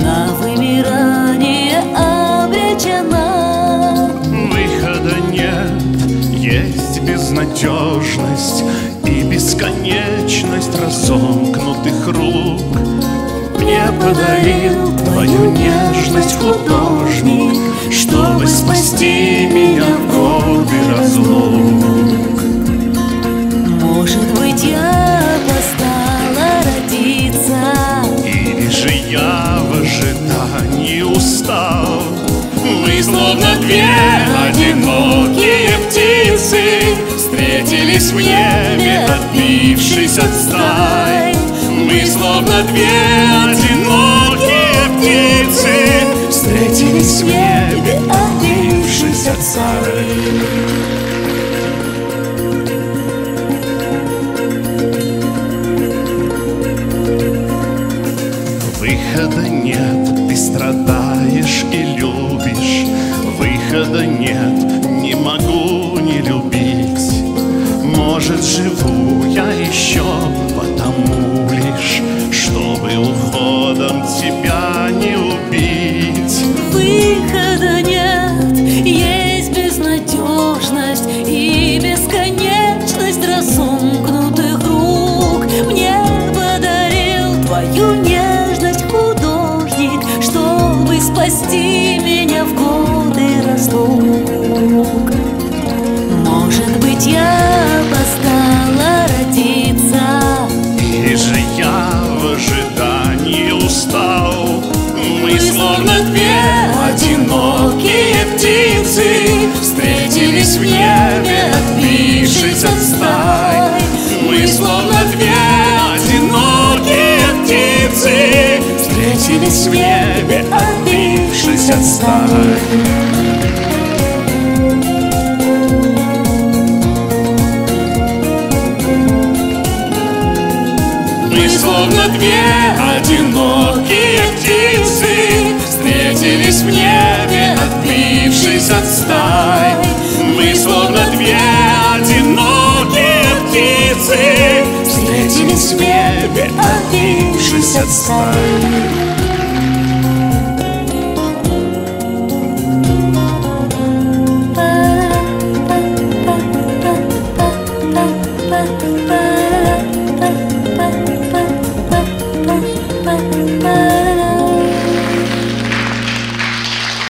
на вымирание обречена. Выхода нет, есть безнадежность и бесконечность разомкнутых рук. Мне подарил твою нежность художник, чтобы спасти меня в годы разлук. Может быть, я опоздала родиться, или же я в ожидании устал. Мы словно две одинокие птицы встретились в небе, отбившись от стай. Мы словно две одинокие птицы встретились в небе, отбившись от стай. Выхода нет, ты страдаешь и любишь. Выхода нет, не могу не любить. Может, живу я еще потому лишь, чтобы уходом тебя не убить. выхода нет, есть безнадежность и бесконечность разомкнутых рук. Мне подарил твою нежность художник, чтобы спасти меня в годы разлук. Может быть, я опоздала родиться, или же я в ожидании устал. Мы словно две одинокие птицы встретились в небе, отбившись от стай. Мы словно две одинокие птицы встретились в небе, отбившись от стай. Мы словно две одинокие птицы встретились в небе, отбившись от стай. Мы словно две одинокие птицы встретились в небе, отбившись от стай. Bye.